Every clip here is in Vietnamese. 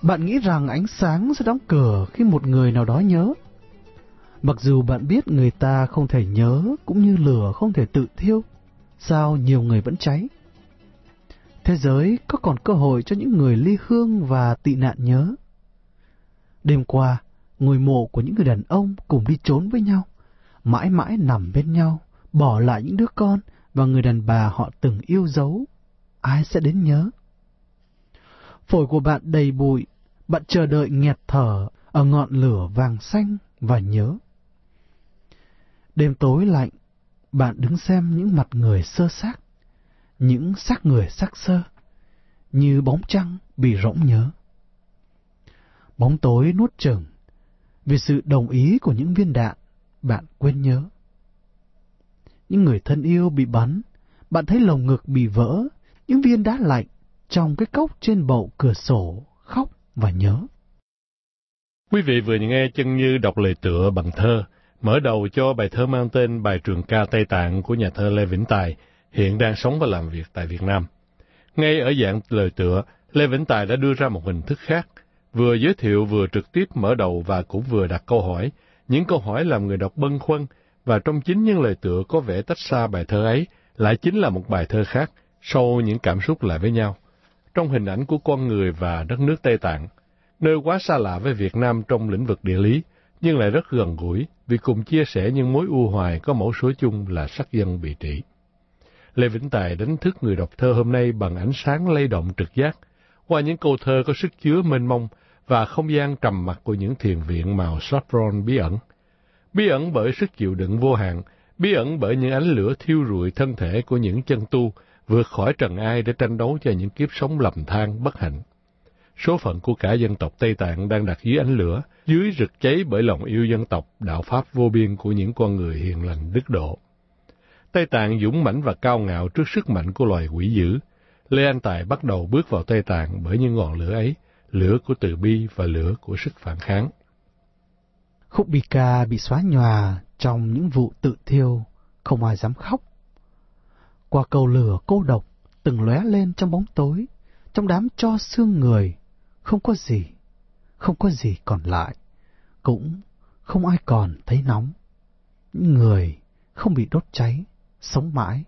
Bạn nghĩ rằng ánh sáng sẽ đóng cửa khi một người nào đó nhớ. Mặc dù bạn biết người ta không thể nhớ, cũng như lửa không thể tự thiêu, sao nhiều người vẫn cháy? Thế giới có còn cơ hội cho những người ly hương và tị nạn nhớ. Đêm qua, ngôi mộ của những người đàn ông cùng đi trốn với nhau, mãi mãi nằm bên nhau, bỏ lại những đứa con và người đàn bà họ từng yêu dấu. Ai sẽ đến nhớ? Phổi của bạn đầy bụi, bạn chờ đợi nghẹt thở ở ngọn lửa vàng xanh và nhớ. Đêm tối lạnh, bạn đứng xem những mặt người xơ xác, những xác người xác xơ, như bóng trăng bị rỗng nhớ. Bóng tối nuốt chửng, vì sự đồng ý của những viên đạn, bạn quên nhớ. Những người thân yêu bị bắn, bạn thấy lồng ngực bị vỡ, những viên đá lạnh trong cái cốc trên bậu cửa sổ, khóc và nhớ. Quý vị vừa nghe Chân Như đọc lời tựa bằng thơ, mở đầu cho bài thơ mang tên Bài Trường Ca Tây Tạng của nhà thơ Lê Vĩnh Tài, hiện đang sống và làm việc tại Việt Nam. Ngay ở dạng lời tựa, Lê Vĩnh Tài đã đưa ra một hình thức khác, vừa giới thiệu vừa trực tiếp mở đầu và cũng vừa đặt câu hỏi, những câu hỏi làm người đọc bâng khuâng, và trong chính những lời tựa có vẻ tách xa bài thơ ấy, lại chính là một bài thơ khác, sâu những cảm xúc lại với nhau. Trong hình ảnh của con người và đất nước Tây Tạng, nơi quá xa lạ với Việt Nam trong lĩnh vực địa lý, nhưng lại rất gần gũi vì cùng chia sẻ những mối u hoài có mẫu số chung là sắc dân bị trị. Lê Vĩnh Tài đánh thức người đọc thơ hôm nay bằng ánh sáng lay động trực giác, qua những câu thơ có sức chứa mênh mông và không gian trầm mặc của những thiền viện màu saffron bí ẩn. Bí ẩn bởi sức chịu đựng vô hạn, bí ẩn bởi những ánh lửa thiêu rụi thân thể của những chân tu vượt khỏi trần ai để tranh đấu cho những kiếp sống lầm than bất hạnh. Số phận của cả dân tộc Tây Tạng đang đặt dưới ánh lửa, dưới rực cháy bởi lòng yêu dân tộc, đạo pháp vô biên của những con người hiền lành đức độ. Tây Tạng dũng mãnh và cao ngạo trước sức mạnh của loài quỷ dữ. Lê Anh Tài bắt đầu bước vào Tây Tạng bởi những ngọn lửa ấy, lửa của từ bi và lửa của sức phản kháng. Khúc bi ca bị xóa nhòa trong những vụ tự thiêu, không ai dám khóc. Qua cầu lửa cô độc từng lóe lên trong bóng tối, trong đám tro xương người, không có gì còn lại, cũng không ai còn thấy nóng. Những người không bị đốt cháy, sống mãi.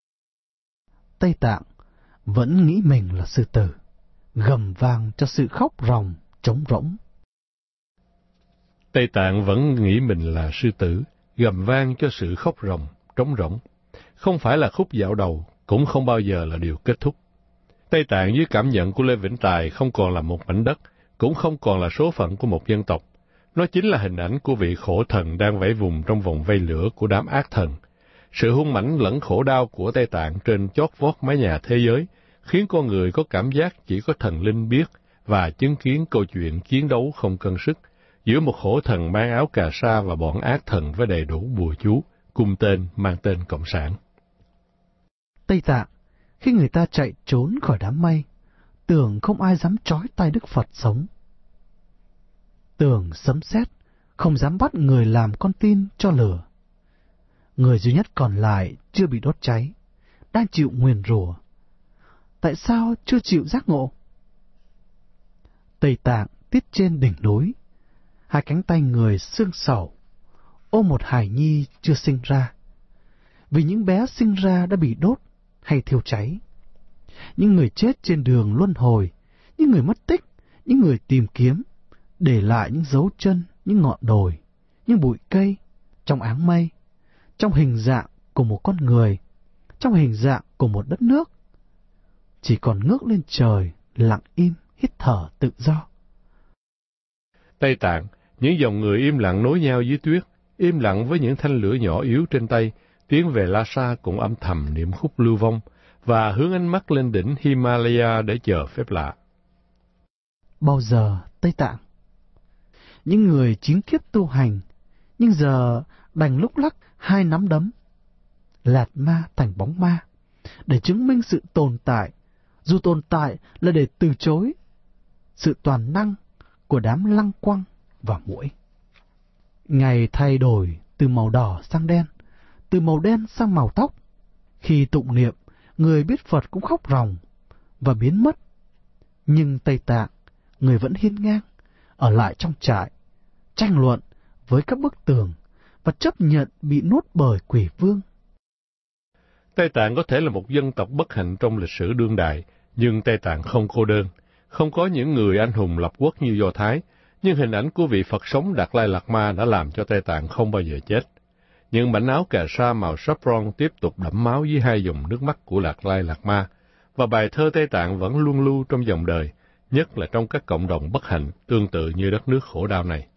Tây Tạng vẫn nghĩ mình là sư tử, gầm vang cho sự khóc ròng, trống rỗng. Tây Tạng vẫn nghĩ mình là sư tử, gầm vang cho sự khóc ròng, trống rỗng. Không phải là khúc dạo đầu, cũng không bao giờ là điều kết thúc. Tây Tạng dưới cảm nhận của Lê Vĩnh Tài không còn là một mảnh đất, cũng không còn là số phận của một dân tộc. Nó chính là hình ảnh của vị khổ thần đang vẫy vùng trong vòng vây lửa của đám ác thần. Sự hung mãnh lẫn khổ đau của Tây Tạng trên chót vót mái nhà thế giới khiến con người có cảm giác chỉ có thần linh biết và chứng kiến câu chuyện chiến đấu không cân sức giữa một khổ thần mang áo cà sa và bọn ác thần với đầy đủ bùa chú, cung tên mang tên Cộng sản. Tây Tạng, khi người ta chạy trốn khỏi đám mây, tưởng không ai dám trói tay Đức Phật sống. Tưởng sấm sét, không dám bắt người làm con tin cho lửa. Người duy nhất còn lại chưa bị đốt cháy, đang chịu nguyền rủa. Tại sao chưa chịu giác ngộ? Tây Tạng tiết trên đỉnh núi, hai cánh tay người xương sầu, ôm một hài nhi chưa sinh ra. Vì những bé sinh ra đã bị đốt hay thiêu cháy. Những người chết trên đường luân hồi, những người mất tích, những người tìm kiếm, để lại những dấu chân, những ngọn đồi, những bụi cây, trong áng mây, trong hình dạng của một con người, trong hình dạng của một đất nước. Chỉ còn ngước lên trời, lặng im, hít thở tự do. Tây Tạng, những dòng người im lặng nối nhau dưới tuyết, im lặng với những thanh lửa nhỏ yếu trên tay, tiến về Lhasa cũng âm thầm niệm khúc lưu vong, và hướng ánh mắt lên đỉnh Himalaya để chờ phép lạ. Bao giờ Tây Tạng? Những người chín kiếp tu hành, nhưng giờ đành lúc lắc hai nắm đấm, lạt ma thành bóng ma, để chứng minh sự tồn tại, dù tồn tại là để từ chối sự toàn năng của đám lăng quăng và muỗi. Ngày thay đổi từ màu đỏ sang đen, từ màu đen sang màu tóc. Khi tụng niệm, người biết Phật cũng khóc ròng và biến mất. Nhưng Tây Tạng người vẫn hiên ngang, ở lại trong trại, tranh luận với các bức tường và chấp nhận bị nuốt bởi quỷ vương. Tây Tạng có thể là một dân tộc bất hạnh trong lịch sử đương đại, nhưng Tây Tạng không cô đơn, không có những người anh hùng lập quốc như Do Thái, nhưng hình ảnh của vị Phật sống Đạt Lai Lạt Ma đã làm cho Tây Tạng không bao giờ chết. Những mảnh áo cà sa màu saffron tiếp tục đẫm máu dưới hai dòng nước mắt của Đạt Lai Lạt Ma, và bài thơ Tây Tạng vẫn luôn lưu trong dòng đời, nhất là trong các cộng đồng bất hạnh tương tự như đất nước khổ đau này.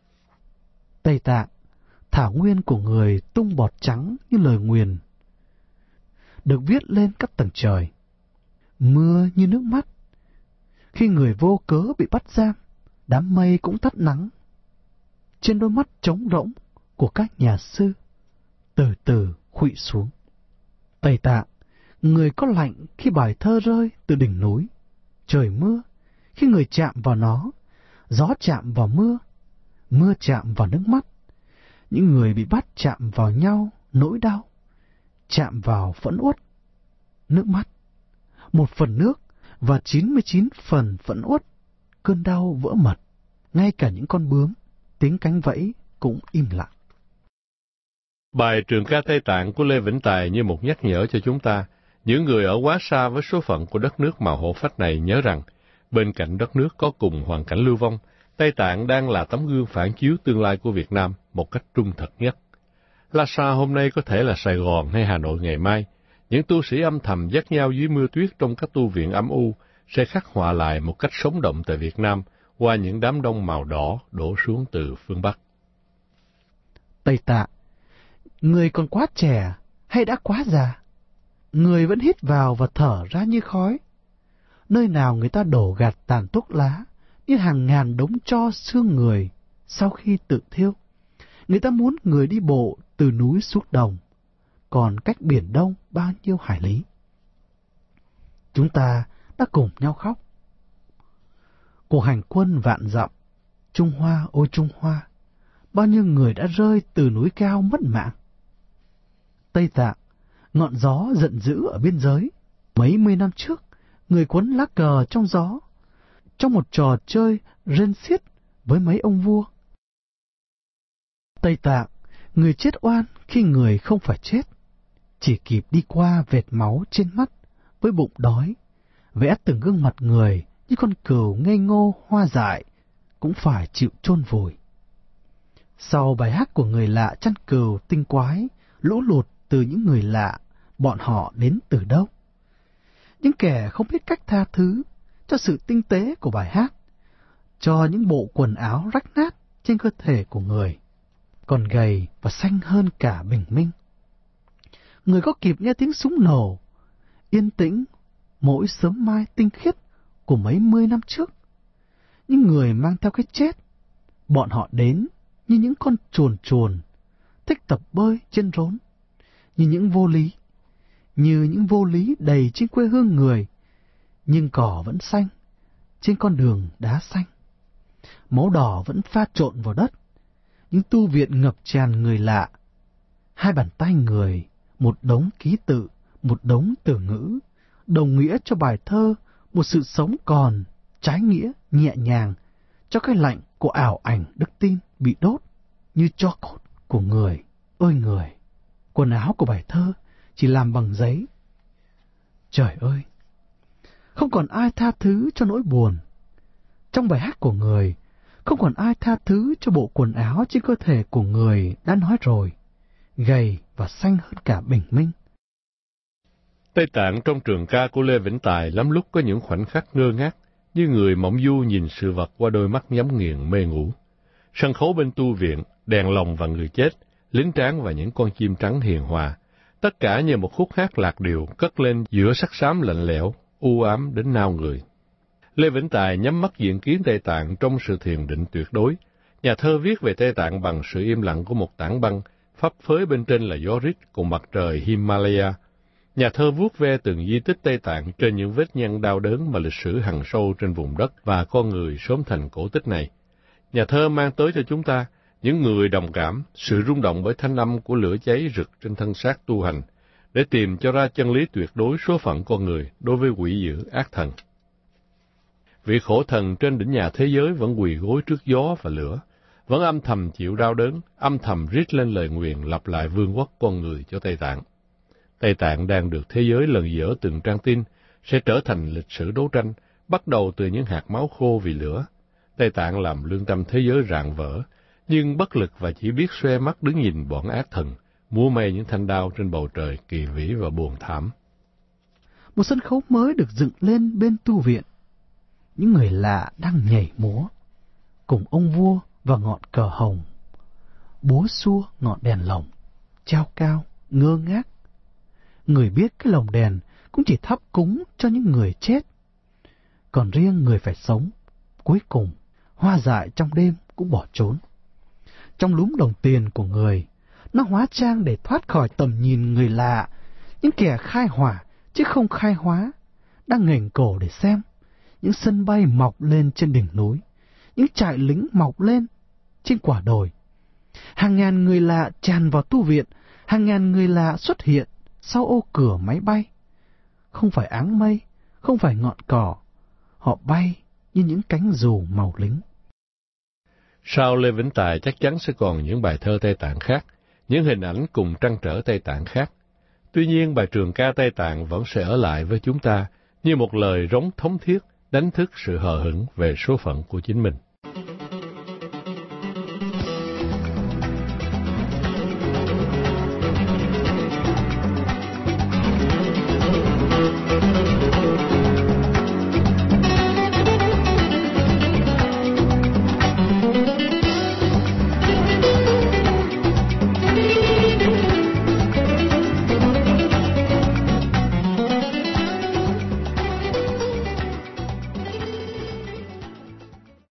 Tây Tạng, thảo nguyên của người tung bọt trắng như lời nguyền, được viết lên các tầng trời. Mưa như nước mắt, khi người vô cớ bị bắt giam, đám mây cũng tắt nắng. Trên đôi mắt trống rỗng của các nhà sư, từ từ khuỵu xuống. Tây Tạng, người có lạnh khi bài thơ rơi từ đỉnh núi, trời mưa khi người chạm vào nó, gió chạm vào mưa chạm vào nước mắt. Những người bị bắt chạm vào nhau nỗi đau, chạm vào phẫn uất, nước mắt. 1 phần nước và 99 phần phẫn uất, cơn đau vỡ mật. Ngay cả những con bướm, tiếng cánh vẫy cũng im lặng. Bài Trường ca Tây Tạng của Lê Vĩnh Tài như một nhắc nhở cho chúng ta, những người ở quá xa với số phận của đất nước màu hổ phách này nhớ rằng, bên cạnh đất nước có cùng hoàn cảnh lưu vong, Tây Tạng đang là tấm gương phản chiếu tương lai của Việt Nam một cách trung thật nhất. Lhasa hôm nay có thể là Sài Gòn hay Hà Nội ngày mai. Những tu sĩ âm thầm dắt nhau dưới mưa tuyết trong các tu viện âm u sẽ khắc họa lại một cách sống động tại Việt Nam qua những đám đông màu đỏ đổ xuống từ phương Bắc. Tây Tạng, người còn quá trẻ hay đã quá già? Người vẫn hít vào và thở ra như khói. Nơi nào người ta đổ gạt tàn thuốc lá như hàng ngàn đống tro xương người sau khi tự thiêu. Người ta muốn người đi bộ từ núi xuống đồng, còn cách Biển Đông bao nhiêu hải lý. Chúng ta đã cùng nhau khóc. Cuộc hành quân vạn dặm, Trung Hoa ôi Trung Hoa, bao nhiêu người đã rơi từ núi cao mất mạng. Tây Tạng, ngọn gió giận dữ ở biên giới. Mấy mươi năm trước, người quấn lá cờ trong gió, trong một trò chơi rên xiết với mấy ông vua. Tây Tạng, người chết oan khi người không phải chết, chỉ kịp đi qua vệt máu trên mắt với bụng đói, vẽ từng gương mặt người như con cừu ngây ngô hoa dại, cũng phải chịu chôn vùi. Sau bài hát của người lạ chăn cừu tinh quái, lũ lụt từ những người lạ, bọn họ đến từ đâu? Những kẻ không biết cách tha thứ cho sự tinh tế của bài hát, cho những bộ quần áo rách nát trên cơ thể của người, còn gầy và xanh hơn cả bình minh. Người có kịp nghe tiếng súng nổ, yên tĩnh mỗi sớm mai tinh khiết của mấy mươi năm trước. Những người mang theo cái chết, bọn họ đến như những con chuồn chuồn, thích tập bơi trên rốn, như những vô lý đầy trên quê hương người, nhưng cỏ vẫn xanh trên con đường đá xanh. Máu đỏ vẫn pha trộn vào đất, những tu viện ngập tràn người lạ. Hai bàn tay người, một đống ký tự, một đống từ ngữ, đồng nghĩa cho bài thơ một sự sống còn, trái nghĩa, nhẹ nhàng, cho cái lạnh của ảo ảnh đức tin bị đốt như tro cốt của người. Ôi người, quần áo của bài thơ chỉ làm bằng giấy. Trời ơi, không còn ai tha thứ cho nỗi buồn. Trong bài hát của người, không còn ai tha thứ cho bộ quần áo trên cơ thể của người đã nói rồi, gầy và xanh hơn cả bình minh. Tây Tạng trong trường ca của Lê Vĩnh Tài lắm lúc có những khoảnh khắc ngơ ngác, như người mộng du nhìn sự vật qua đôi mắt nhắm nghiền mê ngủ. Sân khấu bên tu viện, đèn lồng và người chết, lính tráng và những con chim trắng hiền hòa, tất cả như một khúc hát lạc điệu cất lên giữa sắc xám lạnh lẽo, u ám đến nao người. Lê Vĩnh Tài nhắm mắt diện kiến Tây Tạng trong sự thiền định tuyệt đối. Nhà thơ viết về Tây Tạng bằng sự im lặng của một tảng băng, phấp phới bên trên là gió rít cùng mặt trời Himalaya. Nhà thơ vuốt ve từng di tích Tây Tạng trên những vết nhăn đau đớn mà lịch sử hằn sâu trên vùng đất và con người xóm thành cổ tích này. Nhà thơ mang tới cho chúng ta những người đồng cảm, sự rung động bởi thanh âm của lửa cháy rực trên thân xác tu hành, để tìm cho ra chân lý tuyệt đối số phận con người đối với quỷ dữ ác thần. vị khổ thần trên đỉnh nhà thế giới vẫn quỳ gối trước gió và lửa, vẫn âm thầm chịu đau đớn, âm thầm rít lên lời nguyền lặp lại vương quốc con người cho Tây Tạng. Tây Tạng đang được thế giới lần dở từng trang tin, sẽ trở thành lịch sử đấu tranh, bắt đầu từ những hạt máu khô vì lửa. Tây Tạng làm lương tâm thế giới rạn vỡ, nhưng bất lực và chỉ biết xoe mắt đứng nhìn bọn ác thần, múa may những thanh đao trên bầu trời kỳ vĩ và buồn thảm. Một sân khấu mới được dựng lên bên tu viện. Những người lạ đang nhảy múa, cùng ông vua và ngọn cờ hồng. Búa xua ngọn đèn lồng, treo cao, ngơ ngác. Người biết cái lồng đèn cũng chỉ thắp cúng cho những người chết. Còn riêng người phải sống, cuối cùng, hoa dại trong đêm cũng bỏ trốn. Trong lúm đồng tiền của người, nó hóa trang để thoát khỏi tầm nhìn người lạ, những kẻ khai hỏa chứ không khai hóa, đang nghềnh cổ để xem những sân bay mọc lên trên đỉnh núi, những trại lính mọc lên trên quả đồi. Hàng ngàn người lạ tràn vào tu viện, hàng ngàn người lạ xuất hiện sau ô cửa máy bay. Không phải áng mây, không phải ngọn cỏ, họ bay như những cánh dù màu lính. Sau Lê Vĩnh Tài chắc chắn sẽ còn những bài thơ Tây Tạng khác, những hình ảnh cùng trăn trở Tây Tạng khác. Tuy nhiên, bài trường ca Tây Tạng vẫn sẽ ở lại với chúng ta như một lời rống thống thiết đánh thức sự hờ hững về số phận của chính mình.